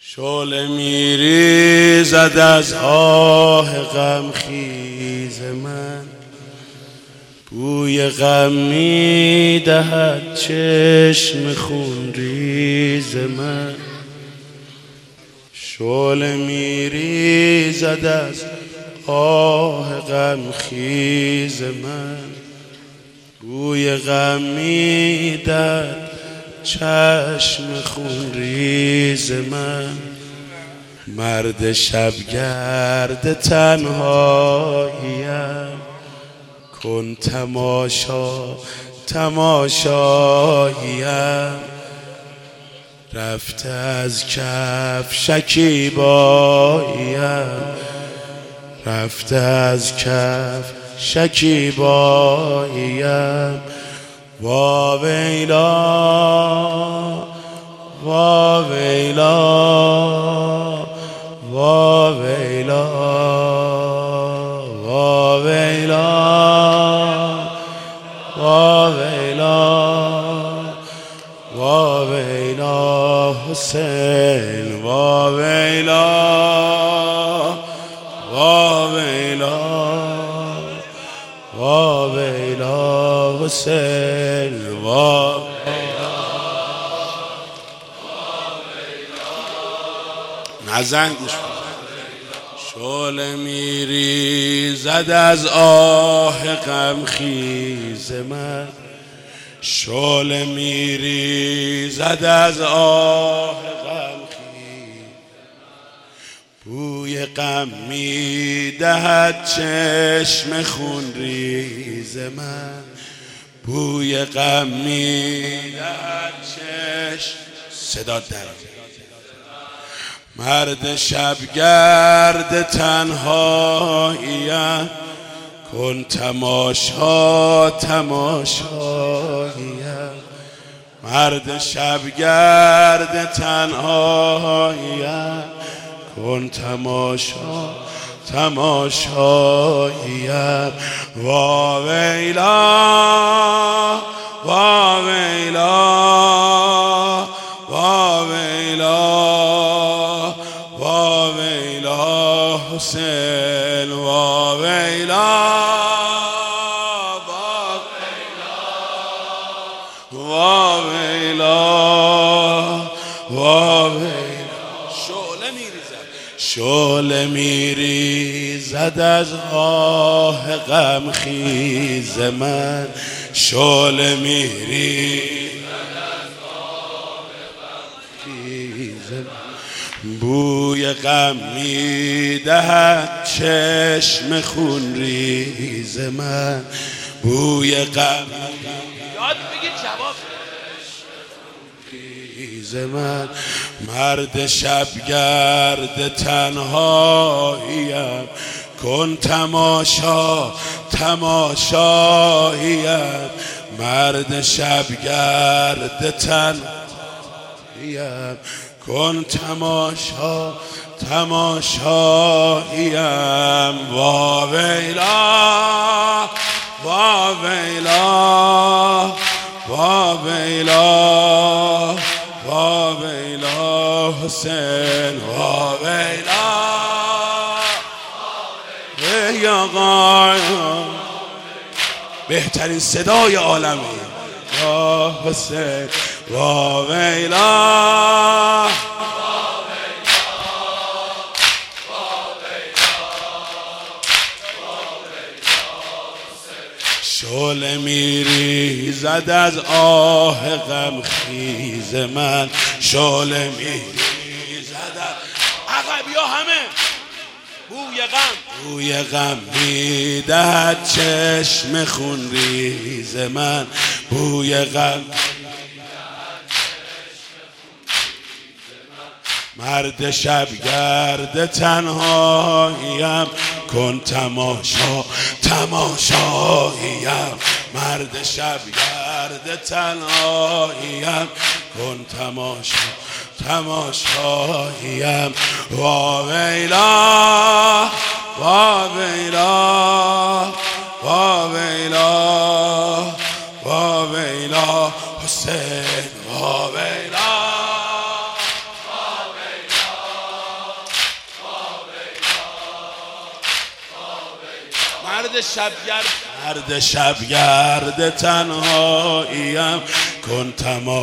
شعله میریزد از آه غمخیز من، بوی غم میدهد چشم خونریز من. شعله میریزد از آه غمخیز من، بوی غم میدهد چشم خونریز من. مرد شبگرد تنهاییم، کن تماشا تماشاییم. رفته از کف شکیباییم، رفته از کف شکیباییم. واویلا واویلا واویلا واویلا واویلا واویلا حسین. واویلا واویلا واویلا حسین. واویلا نزن گوش کن. شعله میریزد از آه غمخیز من، شعله میریزد از آه غمخیز. بوی غم میدهد چشم خونریز من، بوی غم میدهد چشم. صدا در مرد شبگرد تنهاییم، کن تماشا تماشاییم. مرد شبگرد تنهاییم، کن تماشا تماشاییم. واویلا واویلا واویلا واویلا حسین. واویلا واویلا واویلا. شعله میریزد از آه غمخیز من، شعله میریزد از آه غمخیز من. بوی غم میدهد چشم خونریز من، بوی غم یاد بگید جواب من. مرد شبگرد تنهاییم، کن تماشا تماشاییم. مرد شبگرد تنهاییم، کن تماشا تماشاییم. واویلا واویلا واویلا واویلا حسین. واویلا ای آقا، بهترین صدای عالمی یا حسین. واویلا شعله میریزد از آه غمخیز من، شعله میریزد از عقب یا همه. بوی غم میدهد چشم خونریز من، بوی غم. مرد شبگرد تنهاییم، کن تماشا تماشاییم. مرد شبگرد تنهاییم، کن تماشا تماشاییم. واویلا واویلا واویلا واویلا حسین. واویلا واویلا مرد شبگرد تنهاییم کن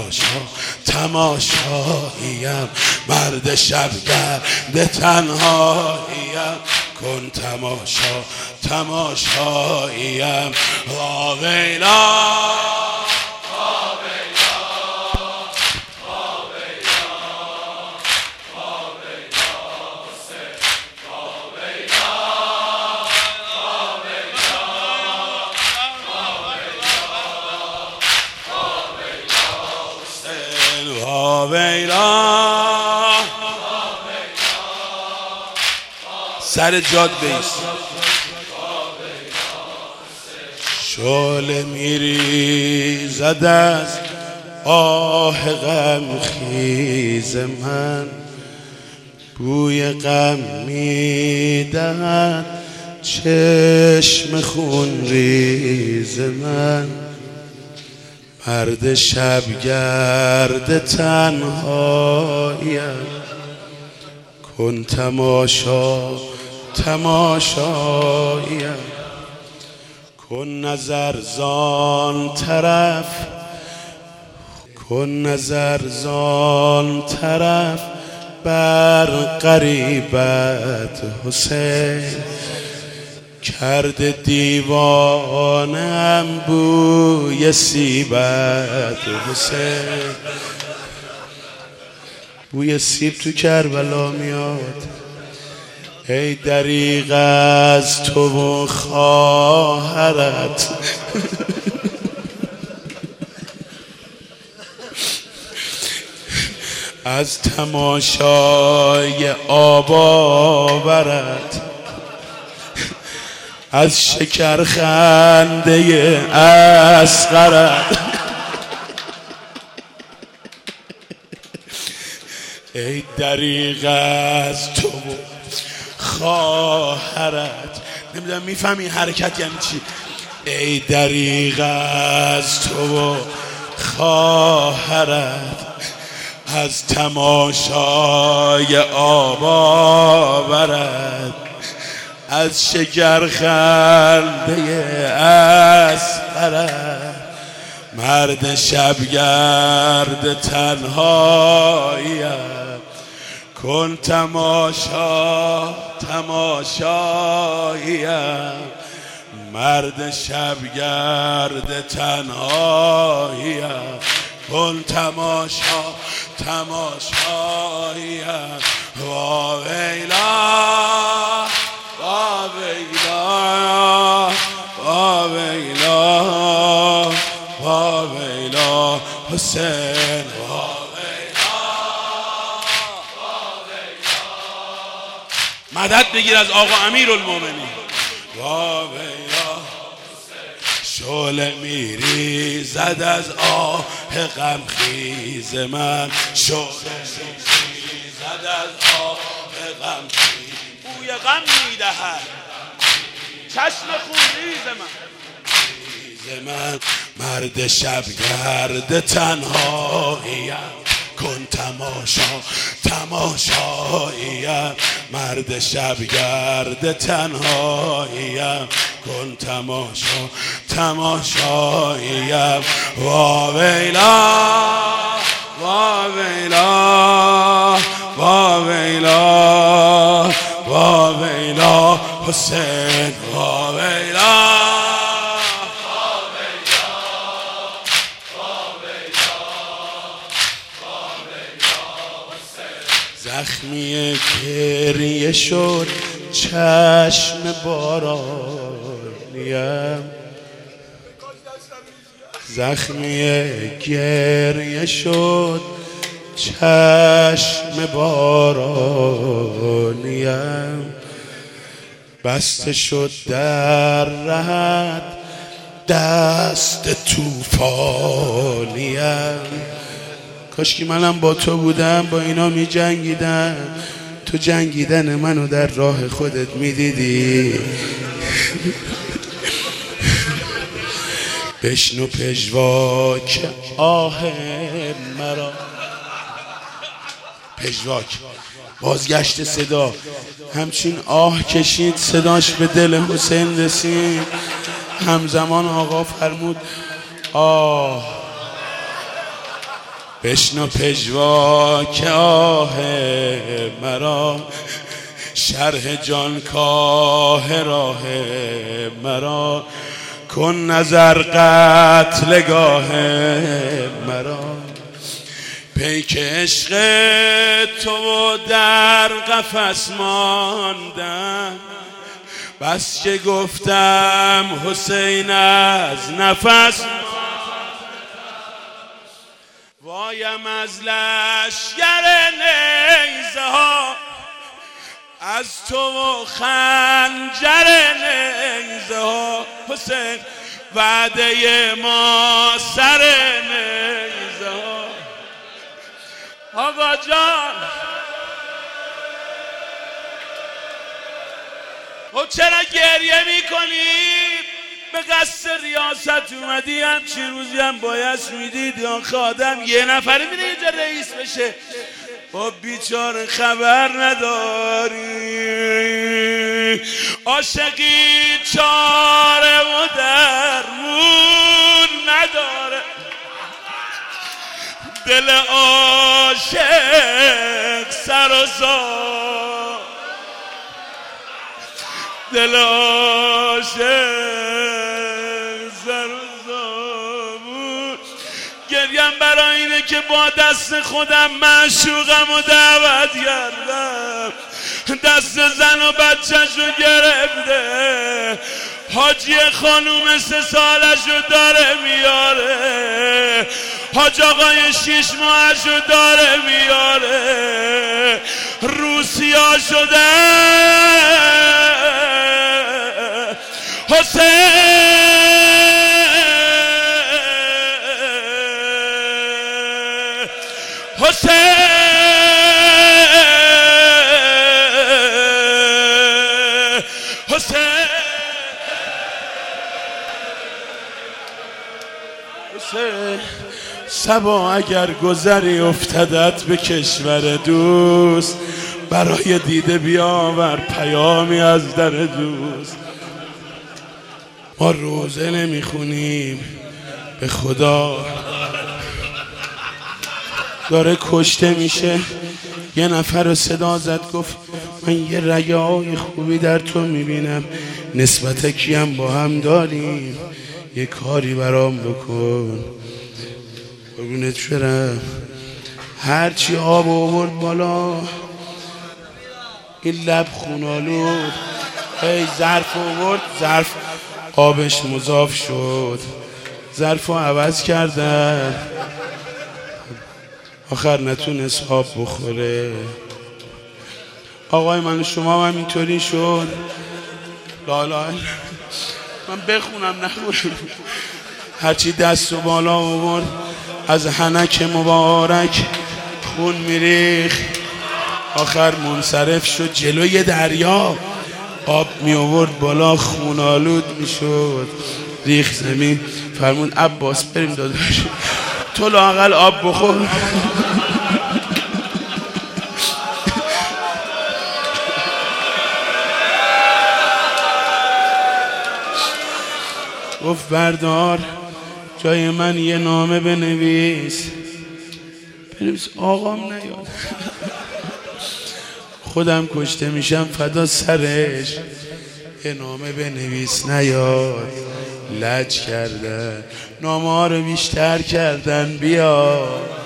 تماشاییم مرد شبگرد تنهاییم کن تماشاییم واویلا سر جاد بیست شعله میریزد از آه غم خیز من بوی غم میدهد چشم خون ریز من مرد شبگرد تنهاییم کن تماشاییم کن نظر زان طرف بر غریبت حسین کرده دیوانم بوی سیبت حسین بوی سیب تو کربلا میاد ای دریغ از تو و خواهرت از تماشای آب آورد از شکر خنده اصغرت ای دریغ از تو خواهرت نمیدونم میفهمی حرکت یعنی چی ای دریغ از تو خواهرت از تماشای آب آورد از شکر خنده اصغرت مرد شبگرد تنهاییم کن تماشاییم مرد شبگرد تنهاییم کن تماشاییم واویلا حسین مدد بگیر از آقا امیرالمومنین شعله میریزد از آه غم خیز من شعله میریزد از آه غم خیز بوی غم میدهد چشم خونریز من مرد شبگرد تنهاییم کن تماشاییم مرد شبگرد تنهاییم کن تماشاییم واویلا حسین زخمی گریه شد چشم بارانیم زخمی گریه شد چشم بارانیم بسته شد در رهت دست طوفانیم کاش که منم با تو بودم با اینا می جنگیدم تو جنگیدن منو در راه خودت می دیدی بشنو پژواک آه مرا پژواک. بازگشت صدا، همچین آه کشید صداش به دل حسین رسید. همزمان آقا فرمود آه بشنو پژواک آه مرا، شرح جان کاه راه مرا، کن نظر قتلگاه مرا. پیک عشق تو در قفس ماندم، بس که گفتم حسین از نفس. وایم از لشگر نیزه ها، از تو و خنجر نیزه ها. حسین وعده ما سر نیزه ها. آقا جان خب چرا گریه میکنی؟ به قصد ریاست اومدی؟ همچین روزی هم باید میدید یا خادم یه نفره میره اینجا رئیس بشه؟ با بیچاره خبر نداری. عاشقی چاره و درمون نداره، دل عاشق سر و زار، دل عاشق سر و زار. گریم برای اینه که با دست خودم معشوقم و دعوت کردم، دست زن و بچه‌شو گرفته، حاجی خانوم 3 سالشو داره میاره، حاج آقای 6 ماهشو داره میاره، روسیا شده حسین. صبا اگر گذری افتدت به کشور دوست، برای دیده بیاور پیامی از در دوست. ما روزه نمیخونیم به خدا، داره کشته میشه. یه نفر رو صدا زد گفت من یه رگه‌های خوبی در تو میبینم، نسبت کیم با هم داریم، یه کاری برام بکن. قربونت برم. هرچی آب آورد بالا این لب خونالود، هی ظرف آورد، ظرف آبش مضاف شد، ظرف رو عوض کردن، آخر نتونست آب بخوره. آقای من شما هم اینطوری شد. لالا من بخونم نخونم. هرچی دست و بالا آورد از حنک مبارک خون میریخ، آخر منصرف شد جلوی دریا، آب می آورد بالا خون آلود میشد، ریخ زمین. فرمون عباس بریم داداش تو لااقل آب بخور. گفت بردار جای من یه نامه بنویس. آقام نیاد خودم کشته میشم فدا سرش، یه نامه بنویس نیاد. لج کردن، نامه ها رو بیشتر کردن. بیا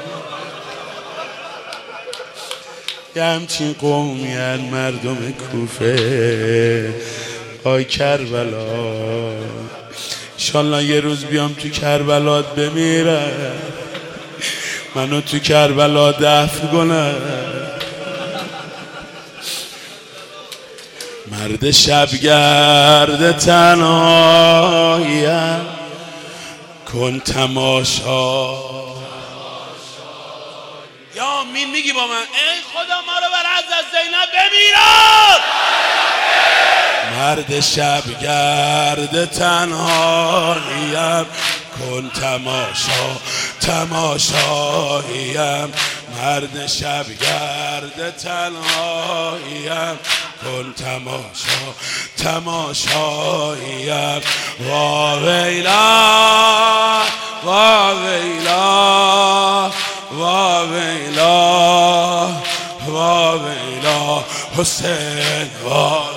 یه همچین قومیان مردم کوفه. آی کربلا انشالله یه روز بیام تو کربلات بمیرم، منو تو کربلا دفن کنم. مرد شبگرد تنهاییم کن تماشا. یا امین میگی با من ای خدا ما رو بر حضرت زینب بمیران. مرد شبگرد تنهاییم کن تماشا، تماشاییم. گرد شب گرد تنهاییم کن تماشاییم وا ویلا وا ویلا وا ویلا وا ویلا حسین وا